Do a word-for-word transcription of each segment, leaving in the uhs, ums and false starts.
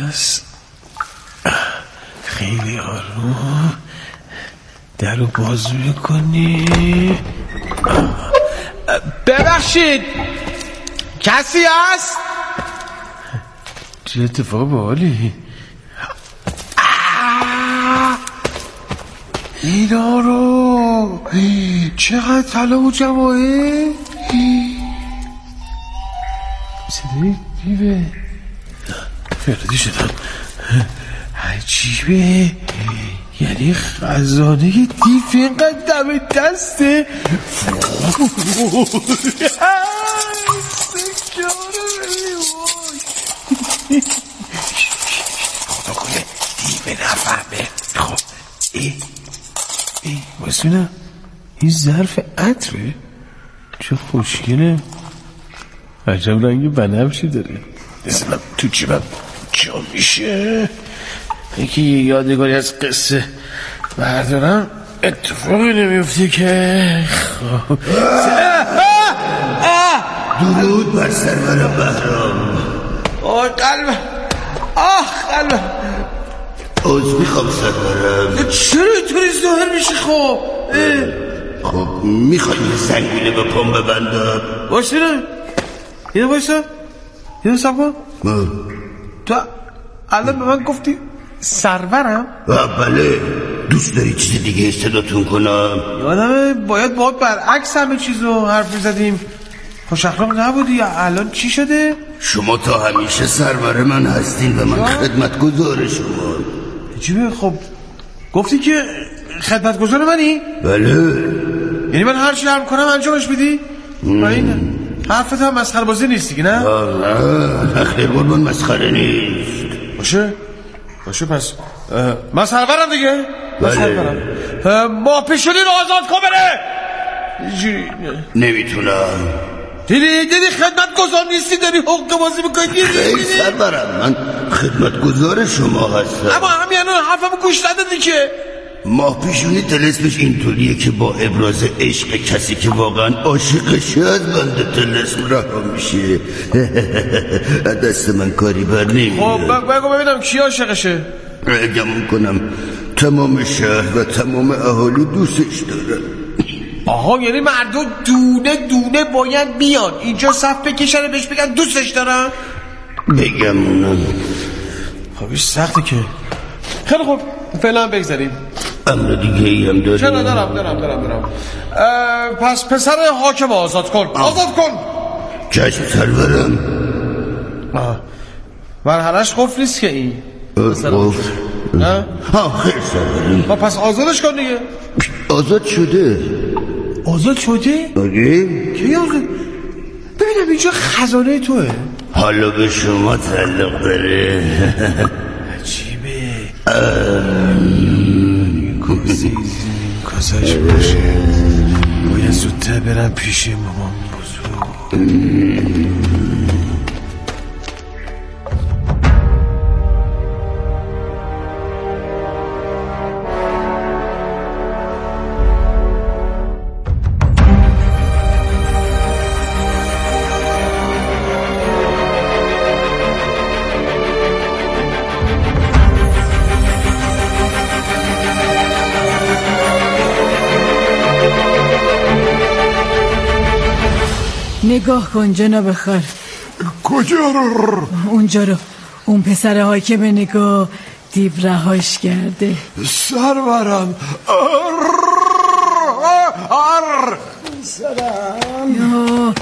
نفس، خیلی آروم در رو باز میکنی. ببخشید کسی هست؟ چه اتفاق باحالی. اینا رو چقدر طلا و جواهر. صدای دیوه فردی شدم. عجیبه، یعنی خزانه دیو اینقدر دم دسته. خدا کنه دیو نفهمه. خب ای ای بسینا این ظرف عطره چه خوشگله. عجب رنگ بنفشی داره. بزنم تو جیبم جا میشه. یکی یادگاری از قصه بردارم اتفاقی نمیفته که. خب درود بر سرور بهرام. آه قلبم، آه قلبم. عوض میخوام سرورم. چرا اینطوری ظاهر میشه؟ خب خب میخوایی زنگیله به پام ببندم؟ باشه نه یه بایستا یه سب کن. تو الان به من گفتی سرورم؟ بله. دوست داری چیز دیگه استداتون کنم؟ یادمه باید باید برعکس همه چیزو حرف میزدیم. خوش اخلاق نبودی. الان چی شده؟ شما تا همیشه سرور من هستین و من خدمتگزار شما. چیه؟ خب گفتی که خدمتگزار منی؟ بله. یعنی من هر چی حرف کنم انجامش میدی؟ این حرفت هم مسخره بازی نیست دیگه نه؟ نه خیر قربان مسخره نیست. باشه باشه پس من سرورم دیگه. بله. ما پیشونی رو آزاد کن بره. نمیتونم. دیدی دیدی خدمتگزار نیستی داری حقوق بازی میکنی. ای سرورم من خدمتگزار شما هستم. اما همین الان حرفمو گوش ندادی که. ماه پیشونی طلسمش اینطوریه که با ابراز عشق کسی که واقعا عاشقشه از بنده طلسم رها میشه. دست من کاری بر نمیاد. خب بگو ببینم کی عاشقشه. گمون کنم تمام شهر و تمام اهالی دوستش دارن. آها یعنی مردم دونه دونه باید بیان اینجا صف بکشن بهش بگن دوستش دارن. بگمونم خبیش سخته که. خیلی خوب فعلا بگذاریم. امر دیگه ای هم داریم. چرا دارم دارم دارم دارم پس پسر حاکم آزاد کن. آزاد کن. چشم سرورم. مرحلش قفل نیست که این قفل نه؟ ها خیلی سرورم. پس آزادش کن دیگه. آزاد شده. آزاد شده؟ آره. کی آزاد؟ ببینم اینجا خزانه توه. حالا به شما تعلق داره. عجیبه. کازی کازش باشه. باید زودتر برم پیش مامان بزرگ. نگاه کن جناب خال. کجا رو؟ اونجا رو. اون پسر حاکم نگاه دیو رهاش کرده. سرورم. ار سلام.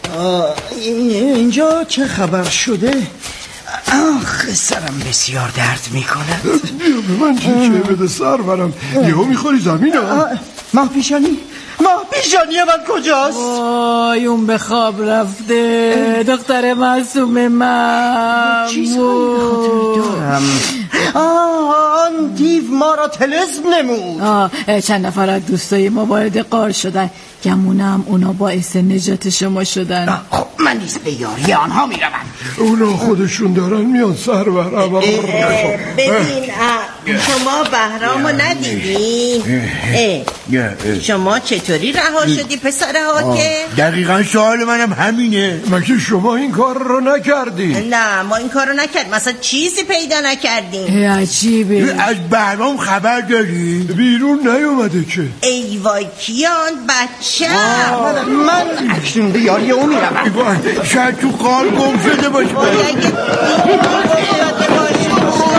اینجا چه خبر شده؟ آخ سرم بسیار درد میکنه. بیا به من تیکه بده سرورم. یهو میخوری زمین ها. ماه پیشانی ماه پیشانی من کجاست؟ وای اون به خواب رفته. دختر معصوم من. چیزهایی خاطر دارم. آن دیو ما را طلسم نمود. آه چند نفر از دوستای ما وارد غار شدن، گمونم اونا باعث نجات شما شدن. خب من نیز به یاری آنها میروم. اونا خودشون دارن میان سرورم. ببین شما بهرامو ندیدین؟ شما چطوری رها شدی پسر حاکم؟ دقیقا سوال منم همینه. مگه شما این کار رو نکردی؟ نه ما این کار رو نکردیم، مثلا چیزی پیدا نکردیم. عجیبه. از بهرام خبر داری؟ بیرون نیومده که. ای وای کیان بچه من اکنون به یاری او میروم. شاید تو قار گم شده باشه. وای اگه شده باشه.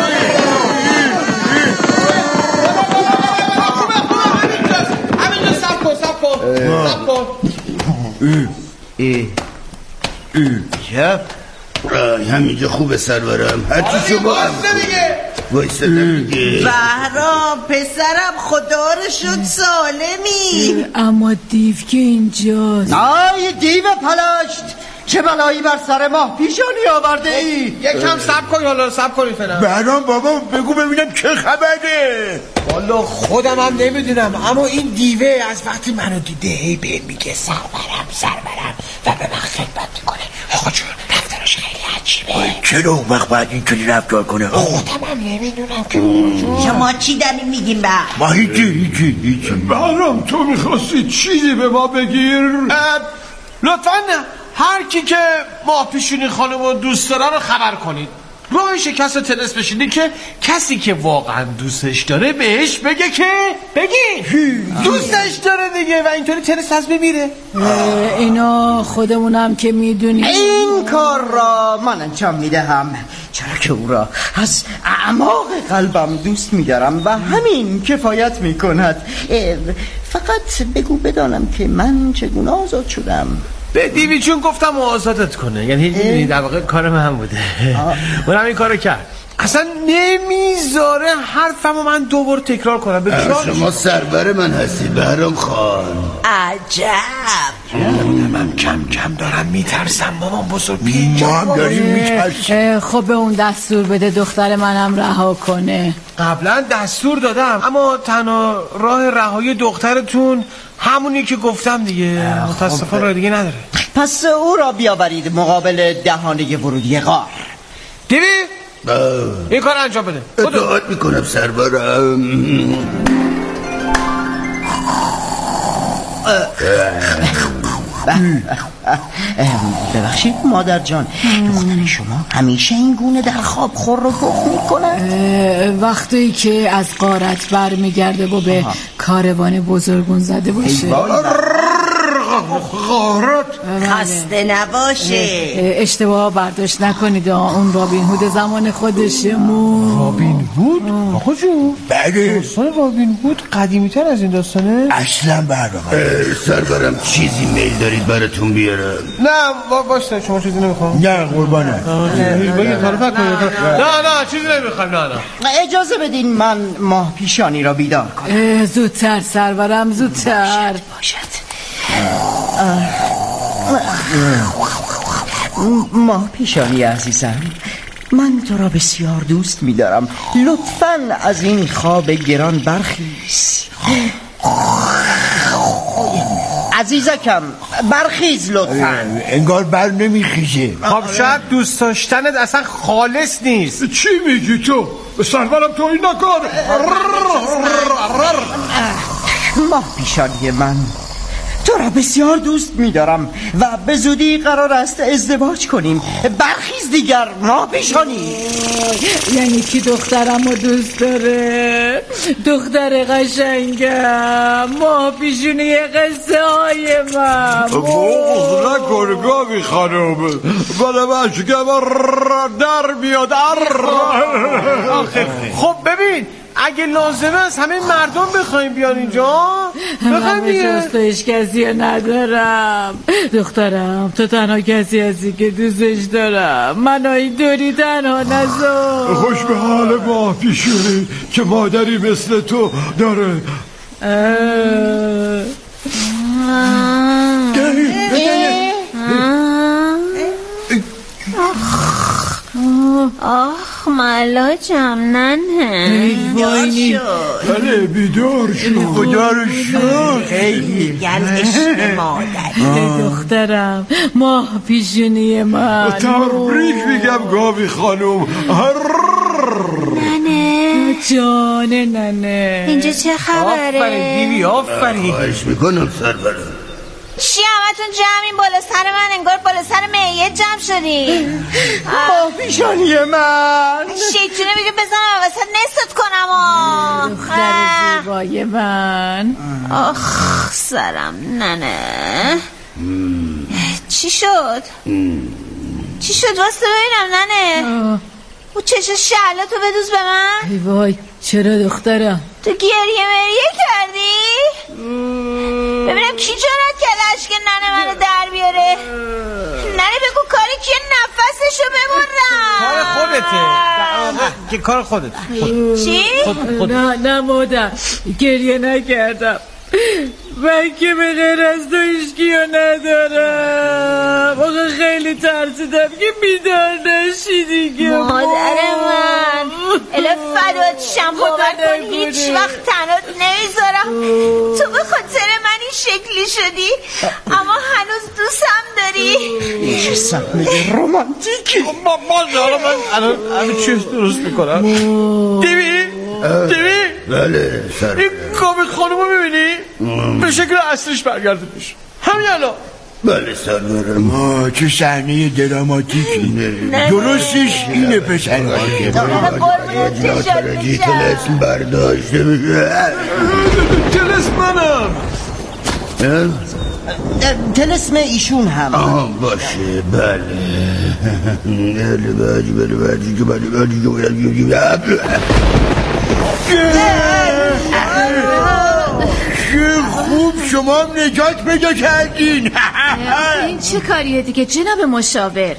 همینجا سب کن سب کن سب کن. شب همینجا خوبه سرورم. هرچی شما وایسته دیگه. بهرام پسرم خدا رو شد سالمی. اما دیو که اینجاست. آی دیو پلشت، چه بلایی بر سر ماه پیشانی آورده ای؟ یکم سب کن حالا سب کنی فعلا. بهرام بابا بگو ببینم چه خبره. والا خودم هم نمیدونم، اما این دیوه از وقتی منو دیده هی به میگه سرورم سرورم و به من خدمت میکنه. آقا جون رفتارش خیلی عجیبه. چرا اون وقت باید اینطوری رفتار کنه؟ خودم هم نمیدونم که. شما چی داریم میگیم به؟ ما هیچی هیچی هیچی. بهرام تو میخواستی چیزی به ما بگیر؟ لطفا هر کی که ماه پیشونی خانم رو دوست داره رو خبر کنید. راه شکست تنس بشینی که کسی که واقعا دوستش داره بهش بگه که بگی دوستش داره دیگه و اینطوری تنس از بمیره. اینا خودمونم که میدونیم. این کار را من انجام میدهم، چرا که او را از اعماق قلبم دوست میدارم و همین کفایت میکند. فقط بگو بدانم که من چگونه آزاد شدم. به دیوی چون گفتم آزادت کنه، یعنی میدونی در واقع کار من بوده. اونم این کارو کرد. اصلا نمیذاره حرفمو من دوبار تکرار کنم. به شما سرور من هستی بهرام خان. عجب. من کم کم دارم میترسم مامان بزرگ. ما هم داریم میترسیم. خب به اون دستور بده دختر منم رها کنه. قبلا دستور دادم اما تنها راه رهایی دخترتون همونی که گفتم دیگه. متاسفانه راه دیگه نداره. پس او را بیاورید مقابل دهانه ورودی غار. دیوی این کار انجام بده. اطاعت میکنم سرورم. ببخشید مادر جان، دختر شما همیشه این گونه در خواب خور رو بخ میکنه؟ وقتی که از غارت بر میگرده و به کاروان بزرگون زده باشه. غارت خسته نباشه. اشتباه برداشت نکنید، اون رابین هود زمان خودشمون. رابین هود؟ آقا جون بله داستان رابین هود قدیمی تر از این داستانه؟ اصلا برنامه. سرورم چیزی میل دارید براتون بیارم؟ نه باشه شما چیزی نمیخوام. نه قربانه. بگید طرف کنید. نه نه چیزی نمیخوام. نه نه اجازه بدین من ماه پیشانی را بیدار کنم. زودتر سرورم زودتر. باشد ماه پیشانی عزیزم، من تو را بسیار دوست می‌دارم. لطفاً از این خواب گران برخیز. عزیزکم برخیز لطفاً. انگار بر نمیخیزه. خب شاید دوست داشتنت اصلا خالص نیست. چی میگی تو؟ سرورم تو این نکن. ماه پیشانی من، تو را بسیار دوست می‌دارم و به زودی قرار است ازدواج کنیم. برخیز دیگر ماه پیشانی. یعنی کی دخترم رو دوست داره؟ دختر قشنگم، ماه پیشونی قصه های من. بغض نکن گاوی خانم، بله مشکم در میاد. خب ببین اگه لازمه از همه مردم بخوایم بیان اینجا بخوایم دیگه. جز تو هیچ کسی ندارم دخترم، تو تنها کسی هستی که دوستش دارم. منو اینطوری تنها نذار. خوش به حال ماه پیشونی که مادری مثل تو داره. آخ ملاجم ننه وای بله بیدار شد خدا رو شد. خیلی گل عشق مادر. دخترم ماه پیشونی من تبریک میگم گاوی خانم. ننه جان ننه. اینجا چه خبره؟ آفرین دیوی آفرین. خواهش میکنم سرورم. چی همتون جمعین بالا سر من؟ انگار بالا سر میت جمع شدین. ماه پیشانی من. شیطونه میگه بزنم وسط نست کنم آه. دختر زیبای من. آخ سرم ننه. چی شد؟ چی شد واسه ببینم ننه. او چشم شعلاتو بدوز به من. ای وای چرا دخترم؟ تو گریه مریه کردی؟ ببینم کی جرأت کرده اشک ننه منو در بیاره. ننه بگو کاری کیه نفسشو ببرم. کار خودته که کار خودت. چی؟ خود خود. نه نه مادر گریه نکردم. من که به غیر از تو هیچکیو ندارم. آقا خیلی ترسیدم که بیدار نشی دیگه. مادر من اله فدات شم باور کن هیچ وقت تنات نمیذارم. تو به خاطر من این شکلی شدی اما هنوز دوستم داری. چه صحنه رومانتیکی. ما ما حالا من الان همه چیز درست میکنم. دیوی دیوی بله سر این گاوی خانومو میبینی؟ به شکل اصلیش برگردونش همین الان. بله سرورم. آه چه صحنه دراماتیکی. درستش اینه پسر. ناترجی تلسم برداشته بشه. تلس منم. تلسم ایشون هم. آه باشه بله. بله بله بله بله بله چه خوب شما هم نجات پیدا کردین. این چه کاریه دیگه جناب مشاور؟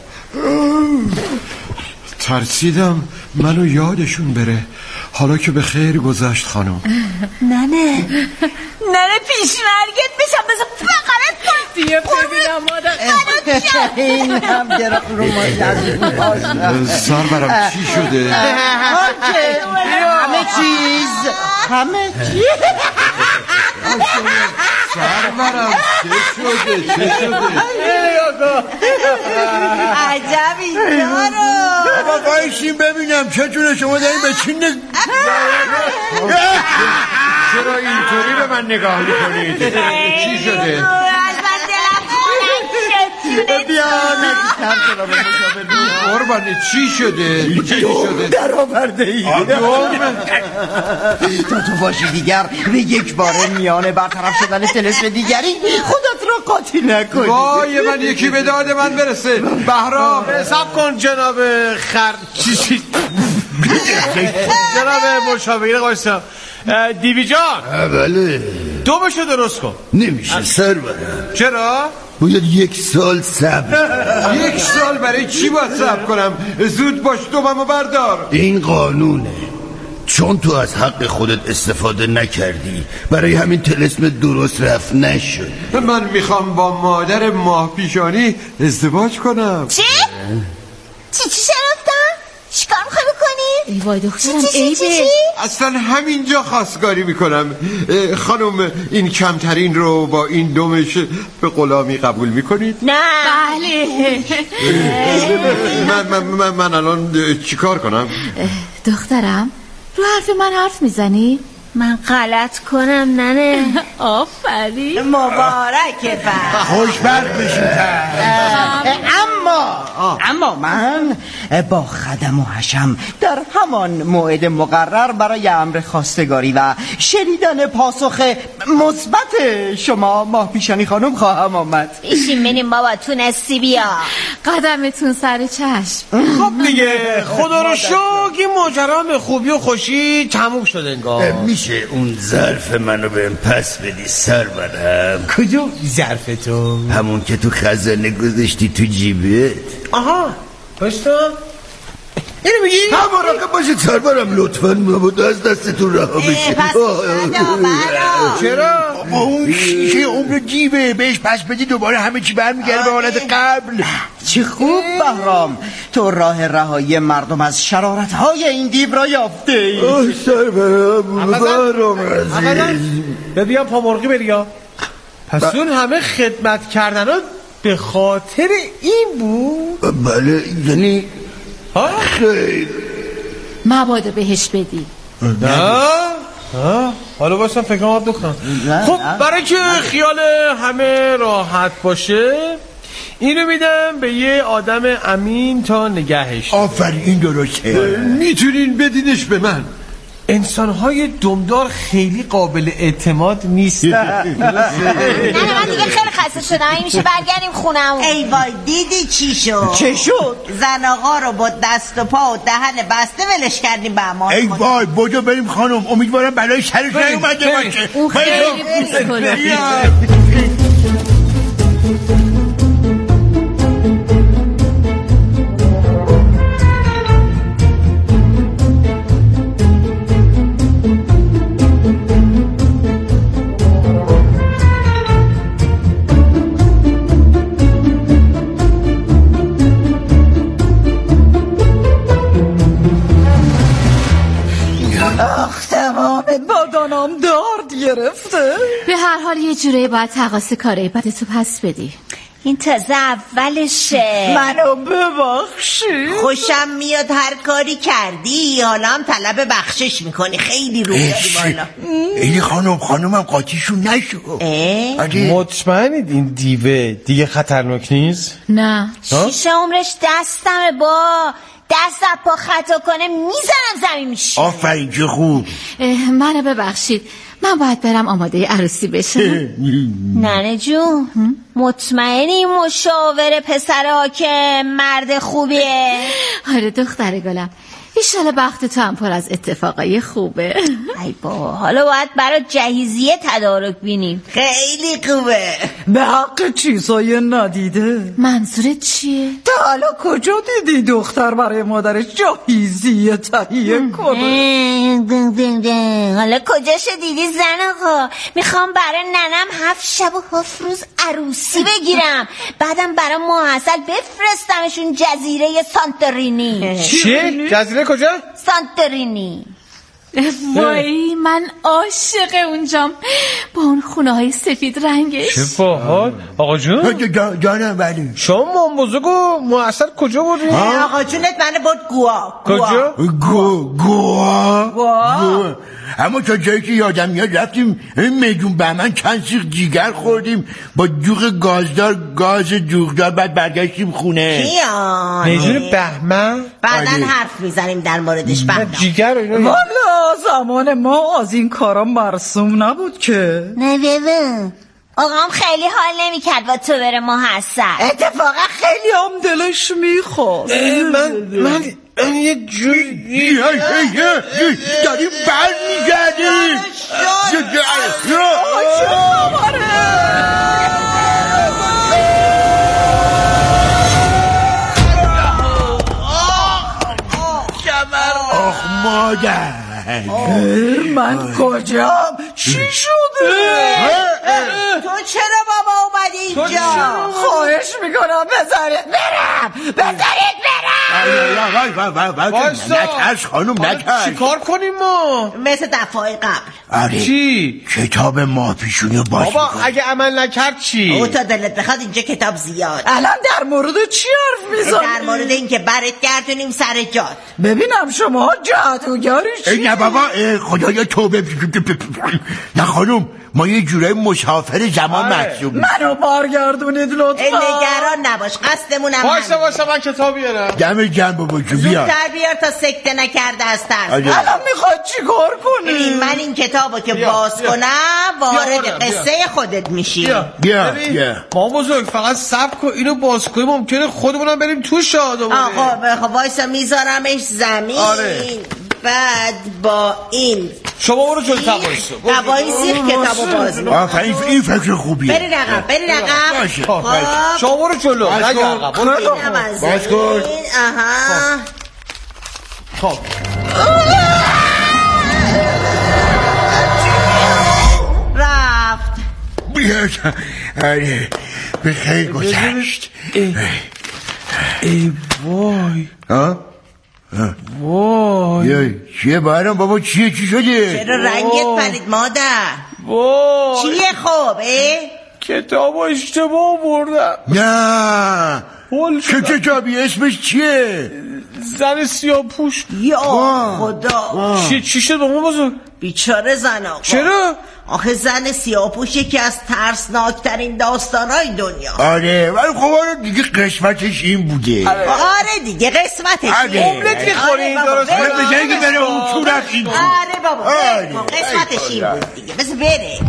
ترسیدم منو یادشون بره. حالا که به خیر گذشت خانم. ننه ننه پیشمرگت بشم بذار بقرت کنم. دیگه ببینم مادر. این هم درخ رومانتیکی. سرورم چی شده؟ همه چیز همه چیز. سرورم چه شده چه شده؟ عجب اینجا رو. بابا بایشیم ببینم چطوره شما داریم به چی نگ... چرا اینطوری به من نگاه میکنید؟ چی شده؟ بیا نکتر کنم قربانی چی شده؟ چی شده؟ در آورده ای. تا تو باشی دیگر به یک باره میانه برطرف شدن تلسم دیگری خودت رو قاطی نکنی. وای من یکی به داد من برسه. بهرام حساب کن جناب خر چی چی جناب مشاور قاسم دیوی جان. بله دو بشه درست کن. نمیشه سرورم. چرا؟ باید یک سال صبر. یک سال برای چی باید صبر کنم؟ زود باش دوممو بردار. این قانونه. چون تو از حق خودت استفاده نکردی برای همین طلسم درست رفت نشد. من میخوام با مادر ماه پیشانی ازدواج کنم. چی؟ چی چی شرفتم؟ چیکار میخوای بکنی؟ ای وای دخترم چی چی عیبه. چی چی؟ اصلا همینجا خواستگاری میکنم. خانم این کمترین رو با این دومش به غلامی قبول میکنید؟ نه بله. من, من, من, من الان چیکار کنم؟ دخترم رو حرف من حرف میزنی؟ من غلط کنم ننه. آفرین. مبارک فر. خوشبخت بشید. اما اما من با خدم و حشم در همان موعد مقرر برای امر خواستگاری و شنیدن پاسخ مثبت شما ماه پیشانی خانم خواهم آمد. ایشین بریم بابا تونستی بیا. قدمتون سر چشم. خب دیگه خدا رو شکر این ماجرا به خوبی و خوشی تموم شد انگار. میشه اون ظرف منو بهم پس بدی سرورم؟ کدوم ظرف تو؟ همون که تو خزانه گذاشتی تو جیبت. آها باشتا اینو میگی؟ هم مراقب باشید سرورم لطفاً مبادا از دستتون رها بشه. پس چرا؟ با اون شیشه عمر دیوه بهش پس بدی دوباره همه چی برمیگرده به حالت قبل. چه خوب بهرام، تو راه رهایی مردم از شرارت‌های این دیو را یافته ای. آه سرورم بهرام عزیز، ببین پا مرغی بریا. پس اون همه خدمت کردنات به خاطر این بود؟ بله یعنی خیر مبادا بهش بدی. نه آه. حالا باشم فکرم آب بکنم. خب برای که خیال همه راحت باشه اینو میدم به یه آدم امین تا نگهش. آفرین این درسته. میتونین بدینش به من. انسان‌های دمدار خیلی قابل اعتماد نیستن. نه نه من دیگه خیلی خسته شدم. این میشه برگردیم خونمون. ای وای دیدی چی شد؟ چه شد؟ زن آقا رو با دست و پا و دهن بسته ولش کردیم به امان. ای وای بودو بریم خانم، امیدوارم بلای سرش نیومده باشه. اون خیلی پوست کنه. بدنم درد گرفته. به هر حال یه جوری باید تقاص کارای بدتو پس بدی. این تازه اولشه. منو ببخشی. خوشم میاد هر کاری کردی حالا هم طلب بخشش میکنی. خیلی رو داری بالا. این خانم خانمم قاطیشون نشو. مطمئنید این دیوه دیگه خطرناک نیست؟ نه شیشه عمرش دستمه با دست پا خطا کنه میزنم زمین میشه. آفرین چه خوب. منو ببخشید من باید برم آماده عروسی بشم. ننه جون مطمئنی این مشاور پسر حاکم مرد خوبیه؟ آره دختر گلم ایشالا بخت تو هم پر از اتفاقای خوبه. ای با حالا باید برای جهیزیه تدارک بینیم. خیلی خوبه. به حق چیزای ندیده. منظورت چیه؟ تا حالا کجا دیدی دختر برای مادرش جهیزیه تهیه کنه؟ حالا کجاشو دیدی زن آقا؟ میخوام برای ننم هفت شب و هفت روز عروسی بگیرم بعدم برای ماه عسل بفرستمشون جزیره سانتورینی. چی؟ جزیره کجا؟ سانتورینی. وای من عاشق اونجام با اون خونه های سفید رنگش. چه باحال. آقا جون جانم ولی شما مام بزرگ و معصر کجا بودی؟ آقا جونت منو برد گوا. کجا؟ گوا گوا گوا. اما تا جایی که یادم میاد رفتیم میدون بهمن چند سیخ جیگر خوردیم با دوغ گازدار گاز دوغدار بعد برگشتیم خونه. کیان؟ میدون بهمن؟ بعدن حرف میزنیم در موردش. بعد جیگر و اینا. والا زمان ما از این کارا مرسوم نبود که. نه بابا آقام خیلی حال نمیکرد با تو بره ماه عسل. اتفاقا خیلی هم دلش میخواست. من من من یه جوری داریم بر میگردیم. آخ مادر من کجام؟ چی شده؟ تو چرا بابا اومدی اینجا؟ خواهش میکنم بذارید برم بذارید برم. نترس خانم نترس. چی کار کنیم ما؟ مثل دفعه قبل. آره چی؟ کتاب ما پیشونی رو باز بابا میکنم. اگه عمل نکرد چی؟ او تا دلت بخواد اینجا کتاب زیاد. الان در مورد چی حرف میزنی؟ در مورد اینکه برات گردونیم سر جات. ببینم شما جادوگری چی؟ نه بابا خدایا توبه. نه خانم ما یه جورای مسافر زمان محسوب. منو برگردونید لطفا. نگران نباش قصدمون هم واسه واسه من کتاب بیارم. دم جنب بابا جو بیار. زودتر بیار تا سکته نکرده از ترس. آره. الان میخواد چی کار کنی؟ ببین من این کتابو که بیا، باز بیا. کنم وارد بیا، بیا. قصه خودت میشی. بیا بیا ببین، بیا. ما بزرگ فقط صبر کن اینو باز کنیم ممکنه خودمونم بریم تو شادمونه. آقا خب وایسا میذارمش زمین. آره. بعد با این شما برو جلوتر وایسا. دوایی سیخ کتابو باز می‌کنی. آفرین این فکر خوبیه. بری رقم بری رقم. باشه. خب شما برو جلو. باز نگه کن. عقب. برو جلو. اینم از باز کن. این. آها خب رفت. آره به خیر گذشت. ای وای ها؟ وای چیه بارم بابا؟ چیه؟ چی شده؟ چرا رنگت پرید مادر؟ وای چیه خب اه؟ کتاب اشتباه بردم. نه چه کتابی؟ اسمش چیه؟ زن سیاه پوش. یا خدا چی چی شد بابا بزرگ؟ بیچاره زن آقا. چرا؟ آخه زن سیاه‌پوش یکی از ترسناکترین داستانهای دنیا. آره ولی خب آره دیگه قسمتش این بوده. آره, آره دیگه قسمتش آره. املت میخورین درست آره بجایی که بره اون صورت این بود. آره بابا آره. قسمتش این بود دیگه. بس بره.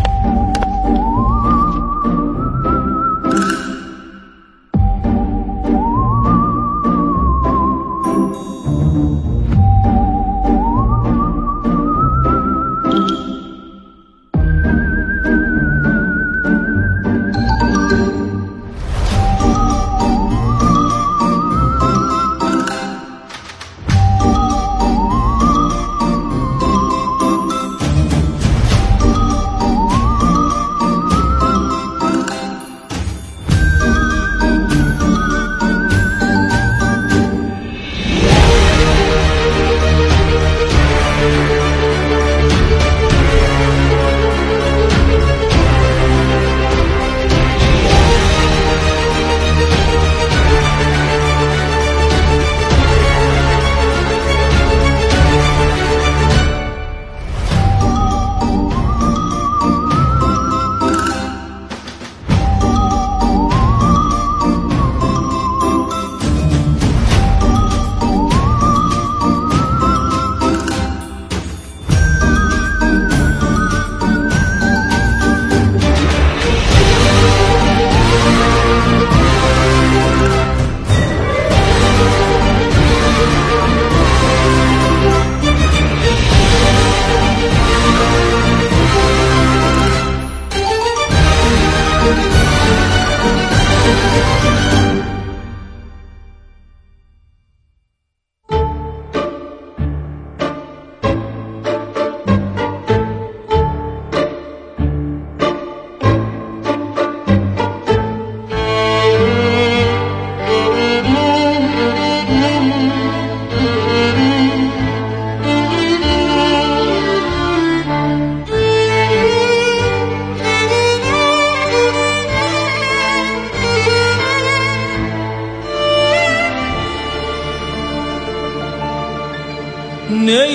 نی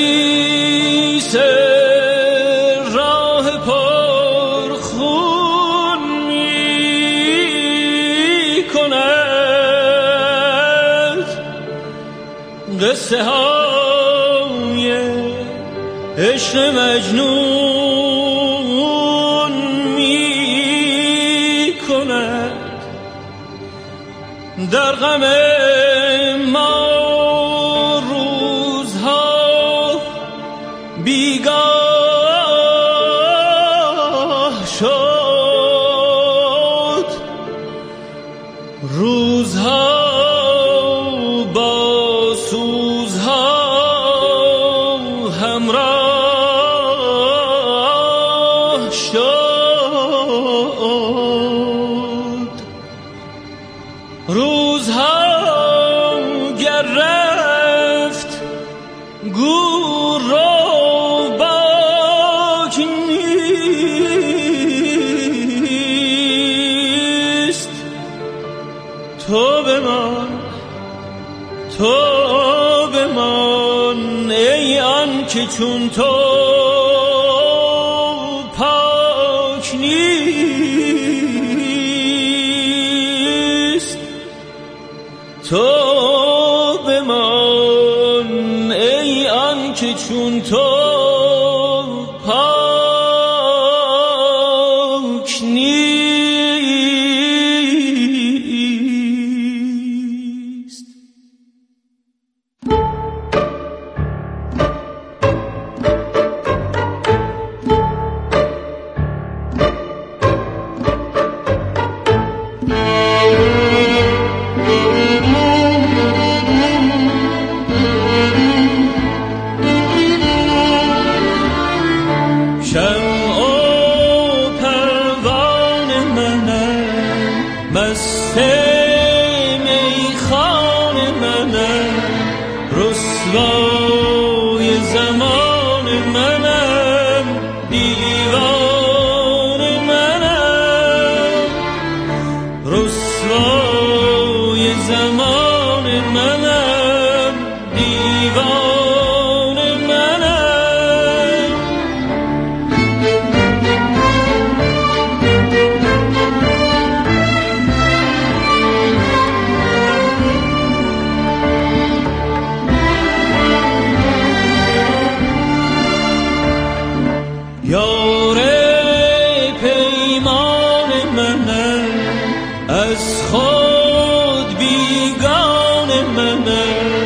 حدیث راه پرخون می کند قصه های عشق مجنون می کند در غم ما بیگاه شد روزها با سوزها همراه شد روزها گر رفت گور را تو بمان تو بمان ای آن که چون تو پاک نیست تو بمان ای آن که چون تو پاک نیست. رسوای زمان منم، دیوان منم، رسوای زمان منم، دیوان منم. یار پیمان منم، از خود بیگان منم،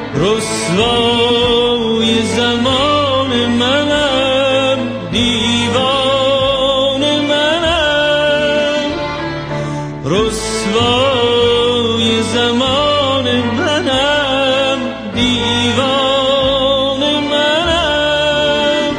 رسوای زمان منم، دیوان منم، رسوای زمان منم، دیوان منم.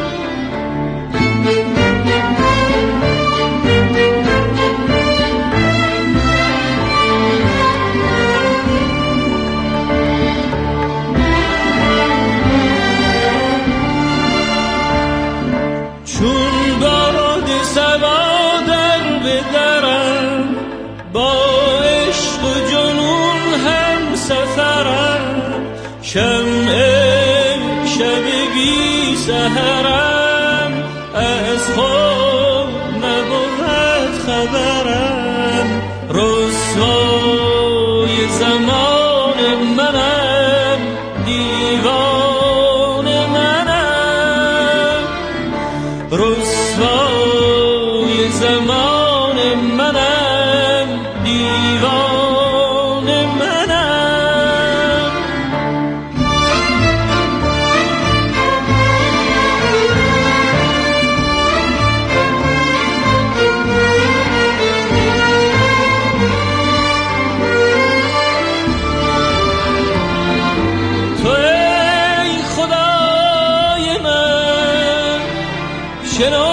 چون باد صبا در بدرم، با عشق و جنون هم سفرم، شمع شب بی سحرم، از خود نبود خبرم، رسوای زمان منم، دیوان منم، رسوای زمان منم، دیوان منم. تو ای خدای من، شنو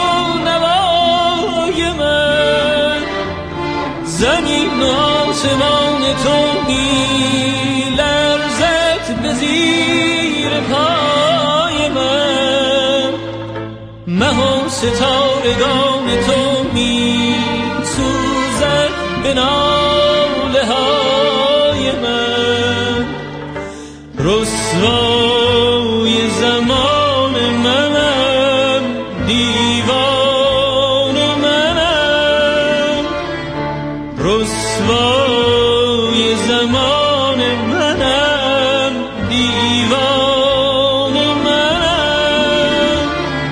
نوای من، زمین و آسمان تو می لرزد به زیر پای من، مه و ستارگان تو می سوزد به ناله های من، رسوای زمان منم، دیوان منم، رسوای زمان منم، دیوان منم.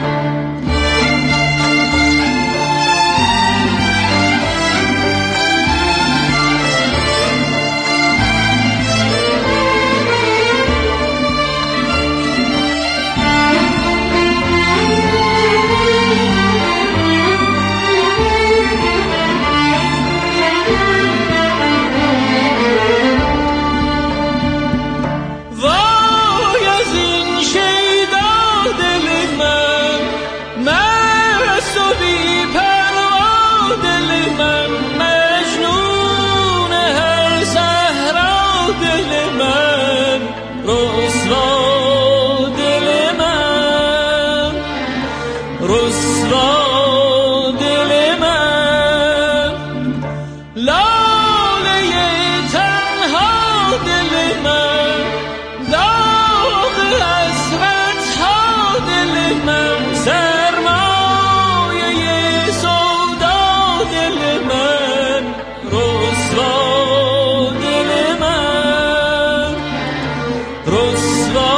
وای از این شیدا دل من، مست و بی پروا دل من، مجنون هر صحرا دل من، رسوا دل من، رسوا دل من، لاله تنها دل من، داغ حسرت ها دل من، سرمایه سودا دل من، رسوا دل من، رسوا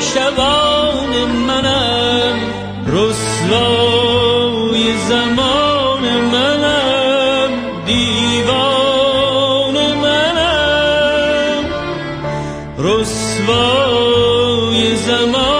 شبان منم، رسوای زمان منم، دیوان منم، رسوای زمان